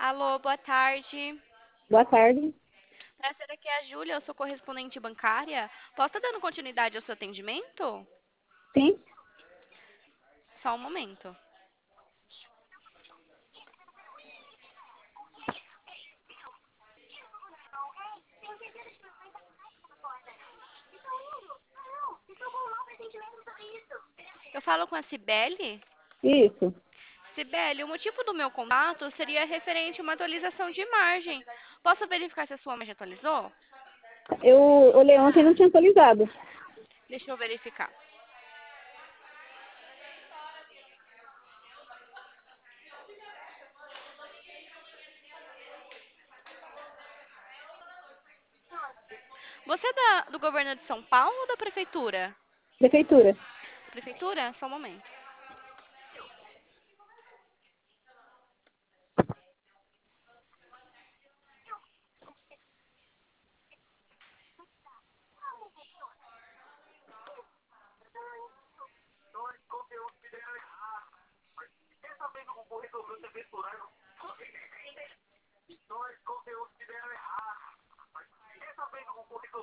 Alô, boa tarde. Boa tarde. Prazer, aqui é a Júlia, eu sou correspondente bancária. Posso estar dando continuidade ao seu atendimento? Sim, Só um momento. Eu falo com a Cibele? isso. Cibele, o motivo do meu contato seria referente a uma atualização de margem. Posso verificar se a sua margem atualizou? Eu olhei ontem e não tinha atualizado. Deixa eu verificar. Você é do governo de São Paulo ou da prefeitura? Prefeitura. Prefeitura? Só um momento.